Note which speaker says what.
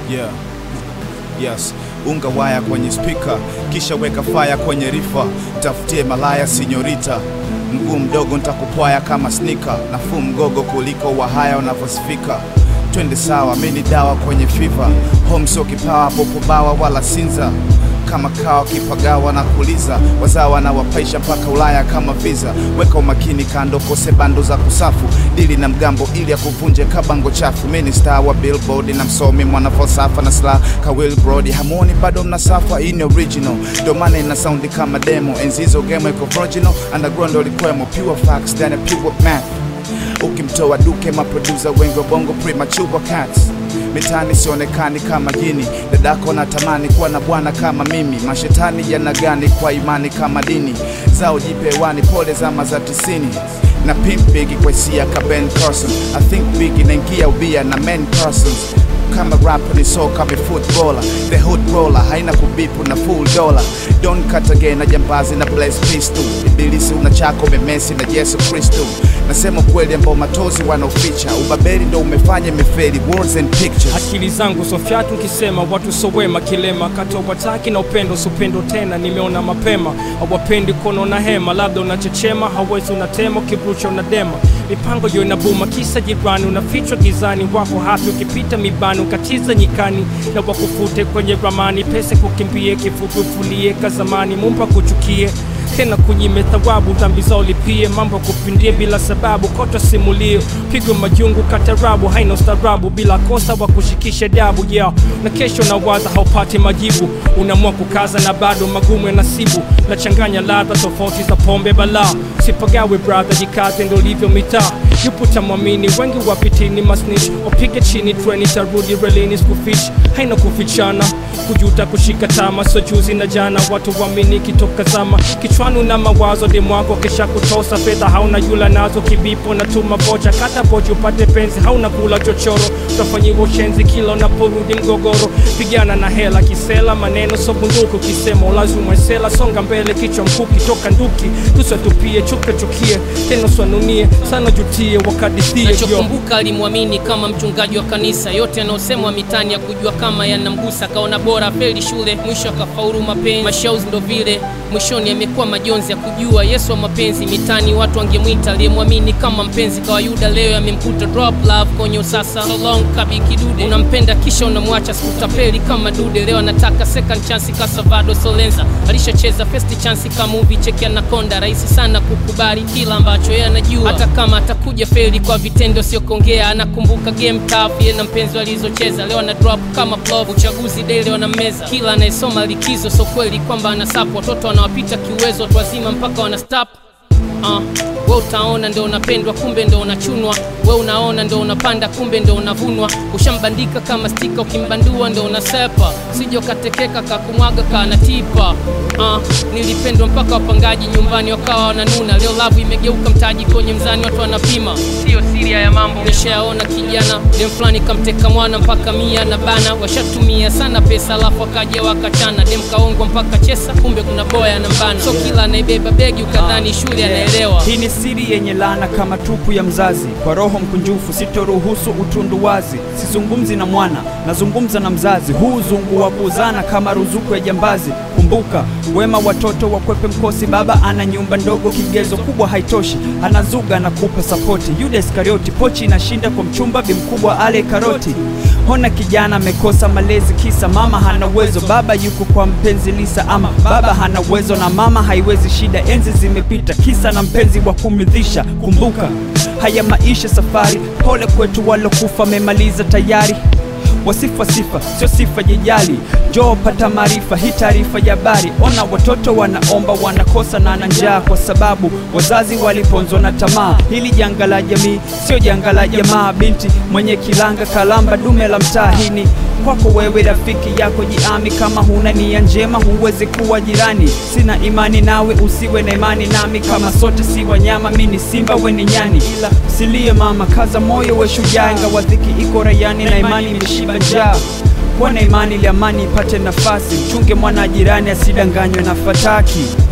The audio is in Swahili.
Speaker 1: Yeah. Yes, unga waya kwenye speaker, kisha weka fire kwenye rifa. Tafutie malaya sinyorita, mguu mdogo nitakupwaya kama sneaker. Nafuu mgogo kuliko wahaya unavyosifika. Twende sawa, mimi dawa kwenye fever. Home sio kipawa, popo bawa wala sinza. Kama kawa kipagawa na kuliza, wazawa na wapaisha mpaka Ulaya kama visa. Weka umakini kando, kose bando za kusafu. Dili na mgambo ili ya kuvunje kabango chafu. Mini star wa billboard na msomi mwana falsafa na sla ka Will Brody. Hamuoni bado mnasafa, ini original domane ina soundi kama demo. Enzizo game iko original, underground olikwemo. Pure facts, then a pure math. Ukimtoa duke maproducer wengi bongo premature cats. Mitani sionekani kama jini. Dadako natamani kuwa na bwana kama mimi. Mashetani yanagani kwa imani kama dini. Zao jipe wani pole zama za 90. Na pimp bigi kwa siya ka Ben Carson. I think bigi naingia ubia na men persons. Kama rapper ni soka mi footballer. The hood roller, haina kubipu na full dollar. Don't cut again na jambazi na bless pistol. Ibilisi unachako memesi na Yesu Kristo. Nasema kweli ambao matozi wanaoficha. Ubabeli ndo umefanya meferi words and pictures.
Speaker 2: Akili zangu sofiatu nkisema watu sowema kilema. Kato wataki na upendo supendo tena. Nimeona mapema hawapendi kono na hema. Labda unachechema hawezi unatema kibrucha unadema. Mipango yo inabuma kisa jirani. Unafichwa gizani wako hapi ukipita mibani. Ukatiza nyikani na wakufute kwenye ramani. Pese kukimbie kifupi ufulie kazamani. Mumpa kuchukie tena kunyime thawabu. Dhambi zao lipie mambo kupindie bila sababu. Koto simulio pigo majungu katarabu. Haina ustarabu bila kosa wa kushikisha dabu. Yeah. Na kesho na waza haupati majibu. Unamua kukaza na bado magumu ya nasibu. Na changanya ladha tofauti za pombe bala. Sipagawe brother jikaze ndo livyo mitaa. Yupo tamwamini wengi wapitini masnitch. Wapige chini treni tarudi relini skufish. Haina kufichana kujuta kushika tama. So juzi na jana watu wamini kitoka zama. Kichwanu na mawazo demwako kisha kutosa. Fedha hauna yula nazo kibipo na tuma vocha. Kata pochi upate penzi hauna kula chochoro. Utafanyiwa ushenzi kila unaporudi mgogoro. Pigana na hela kisela maneno so bunduku. Kisema lazima sela songa mbele kichwa mkuki toka nduki. Tuswa tupie chuka chukie teno swanunie sana jutie wakadithie.
Speaker 3: Nachokumbuka alimwamini kama mchungaji wa kanisa. Yote yanayosemwa mitani ya kujua kama yanamgusa. Kaona bora feli shule mwisho akafaulu mapenzi. Mashauri ndo vile mwishoni amekuwa majonzi ya kujua Yesu wa mapenzi. Mitani watu wangemwita aliyemwamini kama mpenzi. Kwa Yuda leo yamemkuta drop love kwenye usasa. So long kabiki dude. Unampenda kisha unamwacha sikutapeli kama dude. Leo anataka second chance ka Salvador Solenza. Alishacheza first chance kama movie check anakonda. Rahisi sana kukubali kila ambacho yeye anajua. Hata kama atakuja feli kwa vitendo sio kuongea. Anakumbuka game tough yeye na mpenzi walizocheza. Leo ana drop kama plove. Uchaguzi daily wanameza. Kila anayesoma likizo so kweli kwamba anasapo. Watoto wanawapita kiuwezo watu wazima mpaka wana stop. Wewe utaona ndo unapendwa kumbe ndo unachunwa. Wewe unaona ndo unapanda kumbe ndo unavunwa. Ushambandika kama stika ukimbandua ndo unasepa. Sije ukatekeka kakumwaga kana tipa. Nilipendwa mpaka wapangaji nyumbani wakawa wananuna. Leo love imegeuka mtaji kwenye mzani watu wanapima. Sio siri ya mambo nishaona kijana. Dem fulani kamteka mwana mpaka 100 na bana. Washatumia sana pesa alafu wakaja wakachana. Dem kaongwa mpaka chesa kumbe kuna boya na mbana. So kila anaibeba begi ukadhani shule anaelewa.
Speaker 4: Hii ni siri yenye laana kama tupu ya mzazi. Kwa roho mkunjufu sitoruhusu utundu wazi. Sizungumzi na mwana, nazungumza na mzazi. Huu zungu wa kuzana kama ruzuku ya jambazi. Kumbuka, wema watoto wakwepe mkosi. Baba ana nyumba ndogo kigezo kubwa haitoshi. Anazuga na kupa sapoti. Yuda Iskarioti pochi inashinda kwa mchumba bimkubwa ale karoti. Hona kijana mekosa malezi kisa mama hana uwezo. Baba yuko kwa mpenzi Lisa ama baba hana uwezo na mama haiwezi shida. Enzi zimepita kisa na mpenzi wa kumridhisha. Kumbuka, haya maisha safari. Pole kwetu walokufa memaliza tayari. Wasifa sifa, sio sifa jijali. Njoo pata maarifa, hii taarifa ya habari. Ona watoto wanaomba wanakosa na njaa. Kwa sababu wazazi waliponzwa na tamaa. Hili janga la jamii, sio janga la jamaa. Binti mwenye kilanga kalamba dume la mtaa. Hini kwako wewe rafiki yako jiami. Kama huna nia njema huwezi kuwa jirani. Sina imani nawe usiwe na imani nami. Kama sote si wanyama mimi simba we ni nyani. Ila usilie mama kaza moyo we shujaa. Ingawa dhiki iko rayani na imani imeshiba njaa. Kwa na imani ili amani ipate nafasi. Mchunge mwana jirani asidanganywe na fataki.